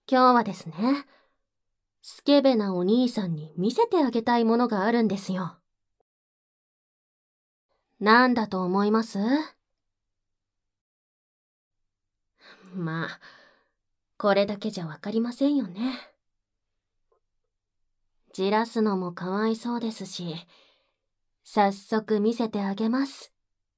今日はですね、スケベなお兄さんに見せてあげたいものがあるんですよ。なんだと思います？まあ、これだけじゃわかりませんよね。じらすのもかわいそうですし、早速見せてあげます。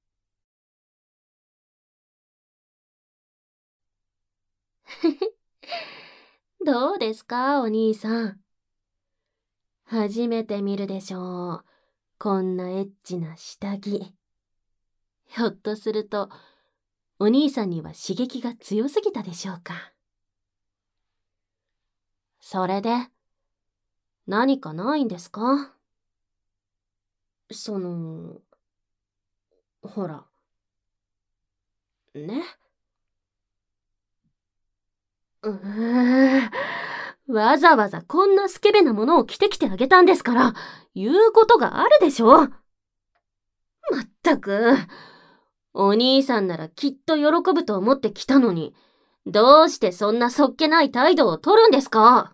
どうですか、お兄さん。初めて見るでしょう。こんなエッチな下着。ひょっとすると、お兄さんには刺激が強すぎたでしょうか。それで、何かないんですか？ほら、ね。わざわざこんなスケベなものを着てきてあげたんですから、言うことがあるでしょ。まったく、お兄さんならきっと喜ぶと思って来たのに、どうしてそんなそっけない態度を取るんですか？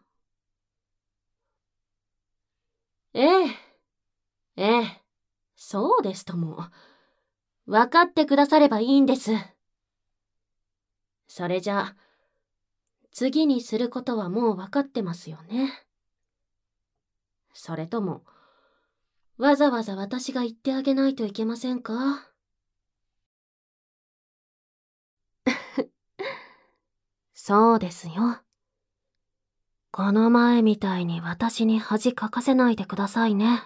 ええ、ええ、そうですとも。分かってくださればいいんです。それじゃあ、次にすることはもう分かってますよね。それとも、わざわざ私が言ってあげないといけませんか？そうですよ。この前みたいに私に恥かかせないでくださいね。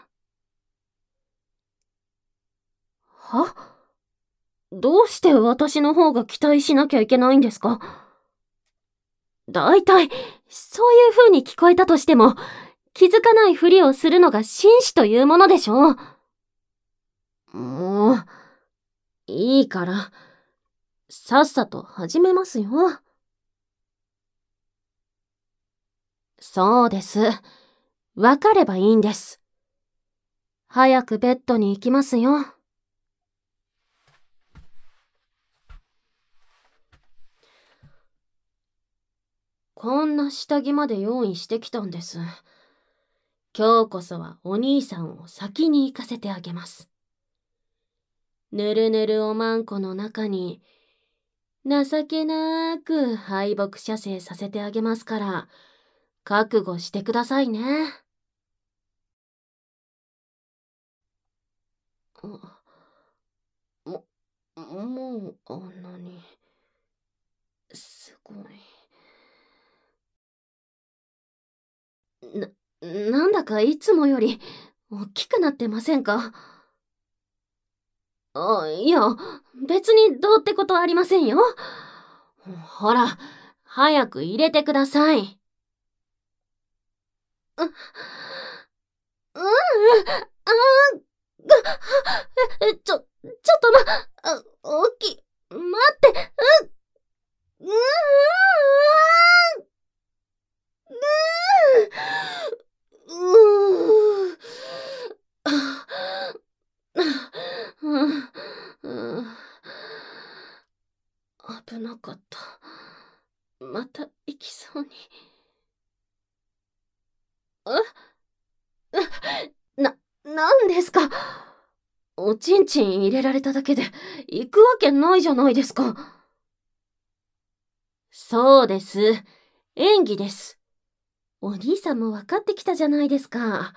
は？どうして私の方が期待しなきゃいけないんですか？だいたい、そういう風に聞こえたとしても、気づかないふりをするのが紳士というものでしょう。もう、いいから、さっさと始めますよ。そうです。わかればいいんです。早くベッドに行きますよ。こんな下着まで用意してきたんです。今日こそはお兄さんを先に行かせてあげます。ぬるぬるおまんこの中に、情けなく敗北射精させてあげますから、覚悟してくださいね。も、もうあんなに、すごい。なんだかいつもより大きくなってませんか？いや、別にどうってことありませんよ。ほら、早く入れてください。う、うん、あーちょっと大きい。待って、う、うーん、うーん、危なかった。また行きそうに。なんですか？おちんちん入れられただけで行くわけないじゃないですか。そうです。演技です。お兄さんも分かってきたじゃないですか。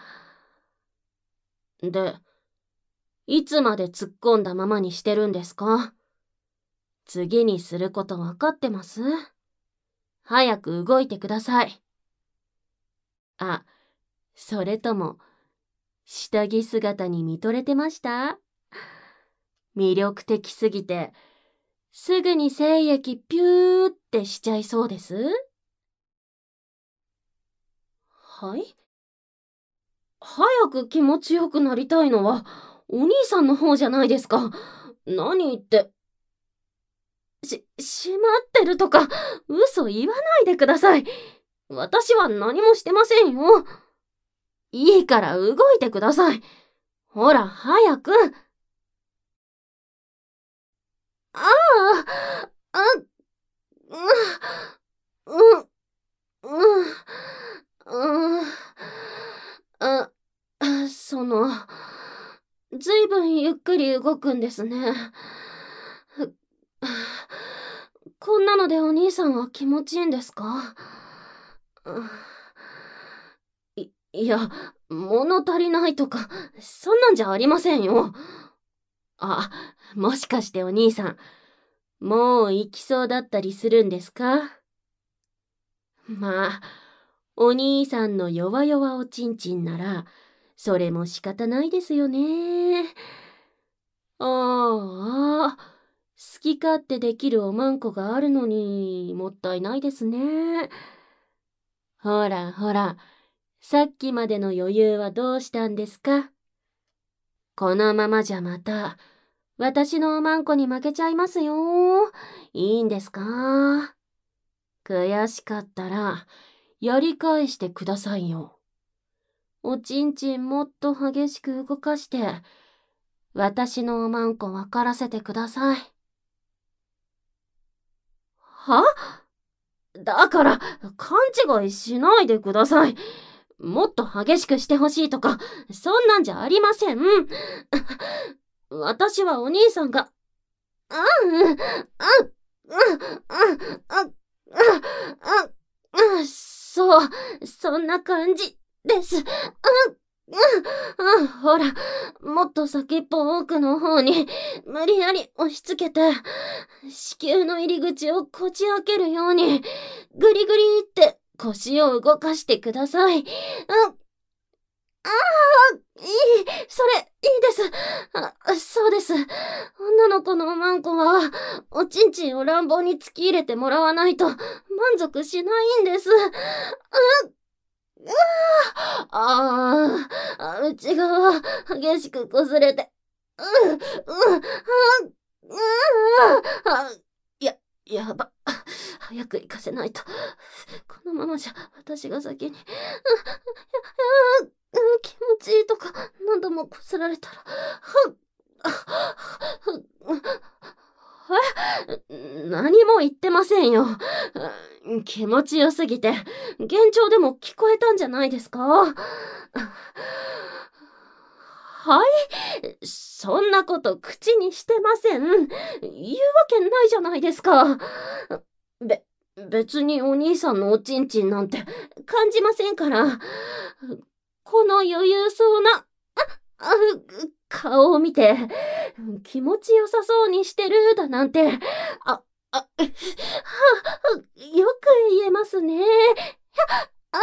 で、いつまで突っ込んだままにしてるんですか？次にすること分かってます？早く動いてください。あ、それとも、下着姿に見とれてました？魅力的すぎて、すぐに精液ピューってしちゃいそうです？はい？早く気持ちよくなりたいのは、お兄さんの方じゃないですか。何言って、しまってるとか、嘘言わないでください。私は何もしてませんよ。いいから動いてください。ほら、早く。ああ、あ、う、う、う、 分ゆっくり動くんですね。こんなのでお兄さんは気持ちいいんですか？いや、物足りないとか、そんなんじゃありませんよ。あ、もしかしてお兄さん、もう行きそうだったりするんですか？まあ、お兄さんの弱々おちんちんなら、それも仕方ないですよね。ああ、好き勝手できるおまんこがあるのに、もったいないですね。ほらほら、さっきまでの余裕はどうしたんですか？このままじゃまた、私のおまんこに負けちゃいますよ。いいんですか？悔しかったら、やり返してくださいよ。おちんちんもっと激しく動かして、私のおまんこ分からせてください。は？だから、勘違いしないでください。もっと激しくしてほしいとか、そんなんじゃありません。私はお兄さんが、そう、そんな感じです。ほら、もっと先っぽ奥の方に無理やり押し付けて、子宮の入り口をこじ開けるように、グリグリって腰を動かしてください。それ、いいです。そうです。女の子のおまんこは、おちんちんを乱暴に突き入れてもらわないと満足しないんです。内側、激しく擦れて。や、やば。早く行かせないと。このままじゃ、私が先に。気持ちいいとか、何度もこすられたら。何も言ってませんよ。気持ちよすぎて、幻聴でも聞こえたんじゃないですか？はい？そんなこと口にしてません。言うわけないじゃないですか。別にお兄さんのおちんちんなんて感じませんから。この余裕そうな、あ、顔を見て、気持ちよさそうにしてるだなんて、あ、よく言えますね。あ、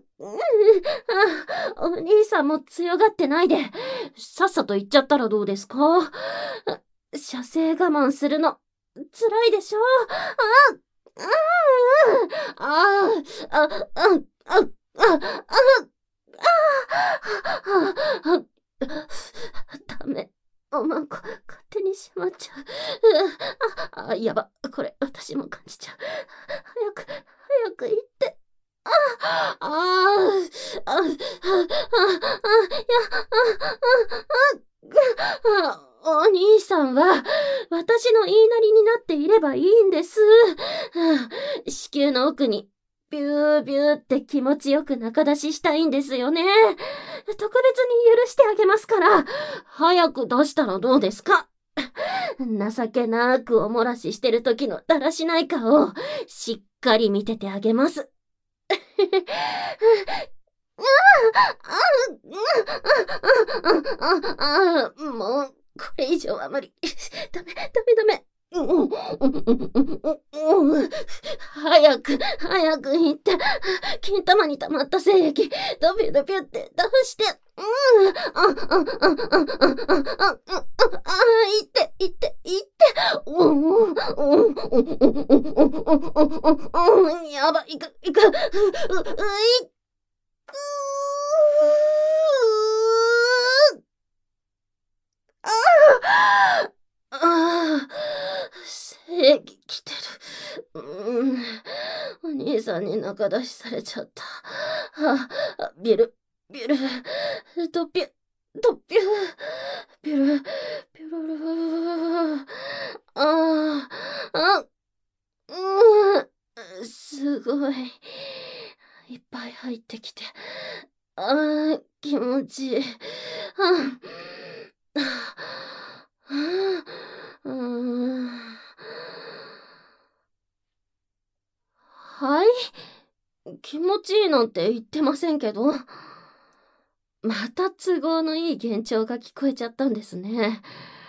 お兄さんも強がってないで、さっさと言っちゃったらどうですか？射精我慢するの、辛いでしょ？ああ、あ、あ、あ、あ、ダメ。おまんこ、勝手にしまっちゃう。やば。これ、私も感じちゃう。早く行って。ああ、あ、あ、あ、あ、お兄さんは、私の言いなりになっていればいいんです。子宮の奥に、ビュービューって気持ちよく中出ししたいんですよね。特別に許してあげますから、早く出したらどうですか？情けなくおもらししてる時のだらしない顔を、しっかり見ててあげます。もう、これ以上は無理。ダメ。早く行って、金玉に溜まった精液、ドビュドビュって出して、やば、いく、精液来てる。お兄さんに中出しされちゃった。ビル、ドピュ、ドピュ、ビル、ビルル、すごい。いっぱい入ってきて。気持ちいい。 はい？気持ちいいなんて言ってませんけど。また都合のいい幻聴が聞こえちゃったんですね。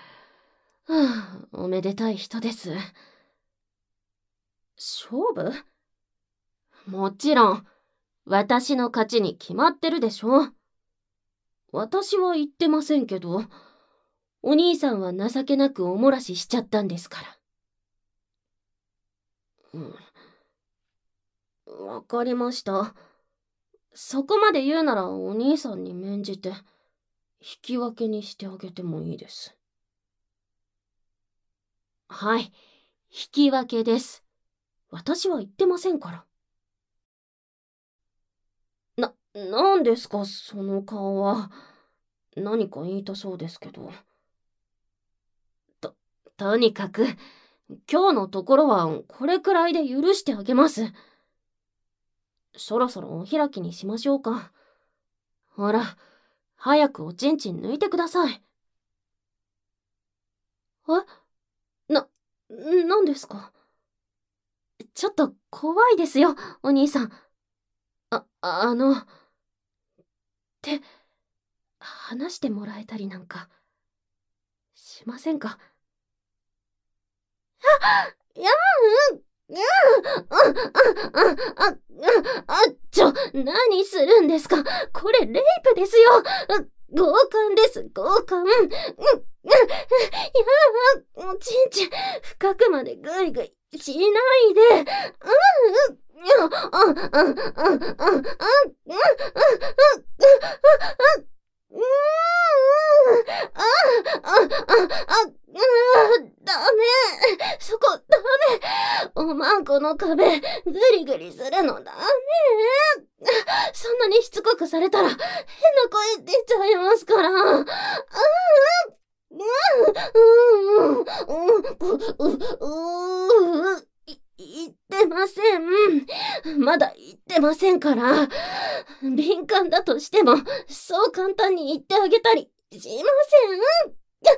おめでたい人です。勝負？もちろん、私の勝ちに決まってるでしょ。私は言ってませんけど、お兄さんは情けなくおもらししちゃったんですから。わかりました。そこまで言うならお兄さんに免じて、引き分けにしてあげてもいいです。はい、引き分けです。私は言ってませんから。なんですか、その顔は。何か言いたそうですけど。とにかく、今日のところはこれくらいで許してあげます。そろそろお開きにしましょうか。ほら、早くおちんちん抜いてください。なんですか？ちょっと怖いですよ、お兄さん。って話してもらえたりなんかしませんか？何するんですか？これレイプですよ。強姦です、強姦。おちんちん深くまでグイグイしないで。ダメ。そこダメ。おまんこの壁グリグリするのダメ。そんなにしつこくされたら変な声出ちゃいますから。言ってません。まだ言ってませんから。敏感だとしても、そう簡単に言ってあげたりしません。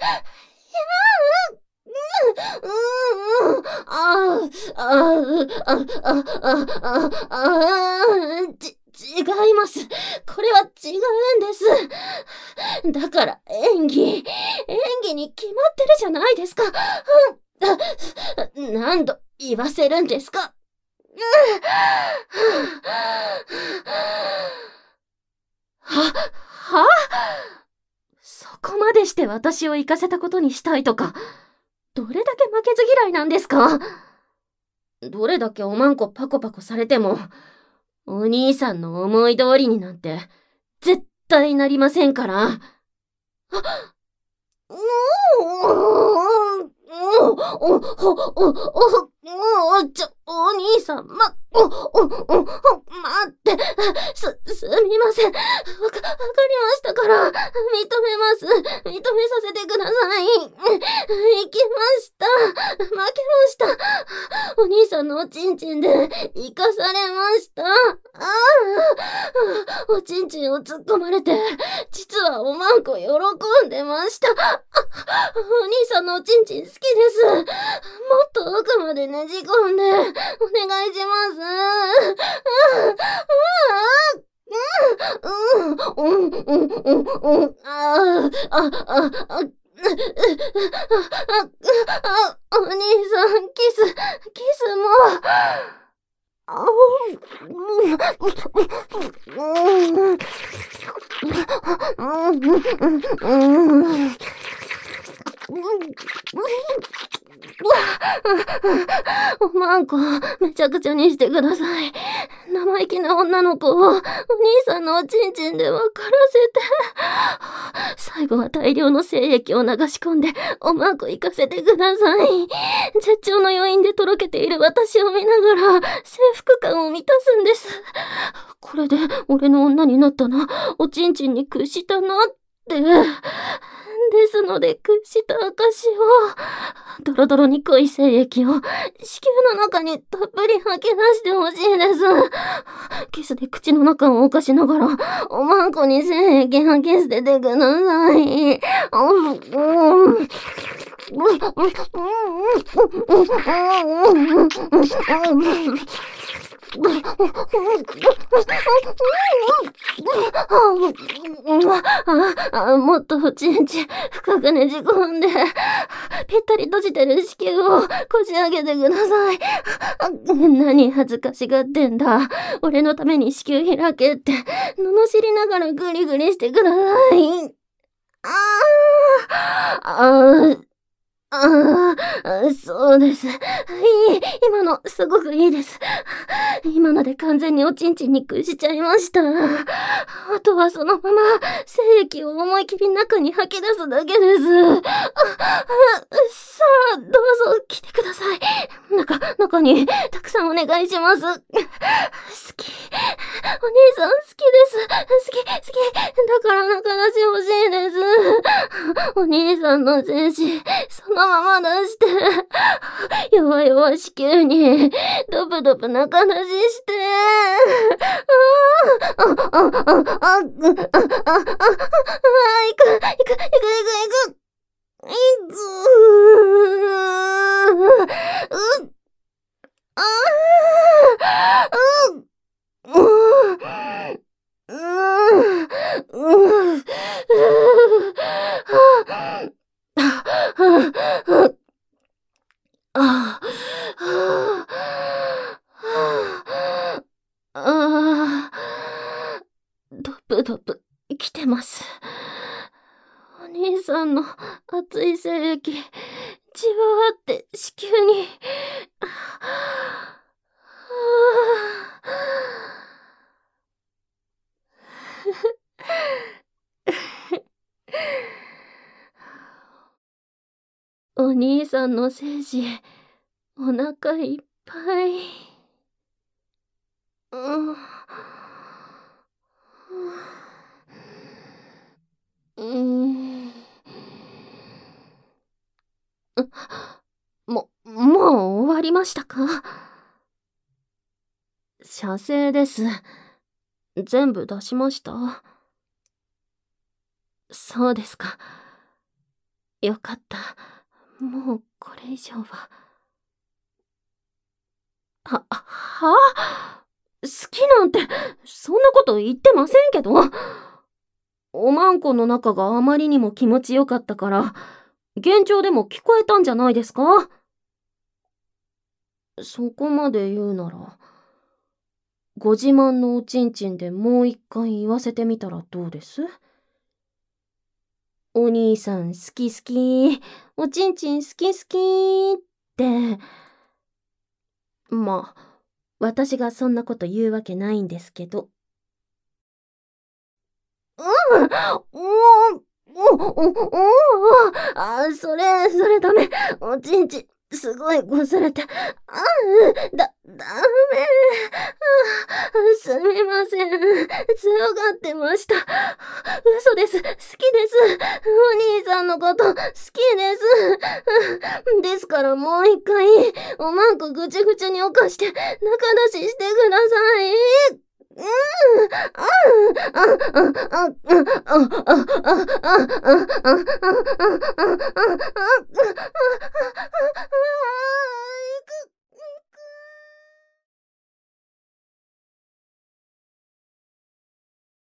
違います。これは違うんです。だから演技に決まってるじゃないですか。何度言わせるんですか。そこまでして私を行かせたことにしたいとか、どれだけ負けず嫌いなんですか？どれだけおまんこパコパコされても、お兄さんの思い通りになんて絶対なりませんから。お兄さん、待って、すみません。わかりましたから、認めます。認めさせてください。行きました。負けました。お兄さんのおちんちんで、生かされました。おちんちんを突っ込まれて、実はおまんこ喜んでました。お兄さんのおちんちん好きです。もっと奥までねじ込んで、お願いします。お兄さん、キスも。おまんこ、めちゃくちゃにしてください。生意気な女の子をお兄さんのおちんちんで分からせて。最後は大量の精液を流し込んでおまんこ行かせてください。絶頂の余韻でとろけている私を見ながら征服感を満たすんです。これで俺の女になったな、おちんちんに屈したなって。ですので屈した証を、ドロドロに濃い精液を子宮の中にたっぷり吐き出してほしいです。キスで口の中を動かしながらおまんこに精液吐き捨ててください。 もっとおちんち深くねじ込んで、ぴったり閉じてる子宮をこじ上げてください。何恥ずかしがってんだ。俺のために子宮開けって、罵りながらグリグリしてください。そうです。今のすごくいいです。今ので完全におちんちんに屈しちゃいました。あとはそのまま精液を思い切り中に吐き出すだけです。さあ、どうぞ来てください。中にたくさんお願いします。好き。お兄さん好きです。好き。だから中出し欲しいです。お兄さんの精子、そのまま出して、弱々子宮に、ドブドブ中出しして、行く。ドブドブ来てます。お兄さんの熱い精液、じわーって子宮に。お兄さんの精子、お腹いっぱい。もう終わりましたか？射精です。全部出しました。そうですか。よかった。もうこれ以上は。好きなんて、そんなこと言ってませんけど。おまんこの中があまりにも気持ちよかったから、幻聴でも聞こえたんじゃないですか？そこまで言うなら、ご自慢のおちんちんでもう一回言わせてみたらどうです？お兄さん好き、おちんちん好きって。まあ、私がそんなこと言うわけないんですけど。それダメ。おちんち、すごい擦れて。ダメ。すみません。強がってました。嘘です。好きです。お兄さんのこと好きです。ですからもう一回、おまんこぐちぐちに犯して中出ししてください。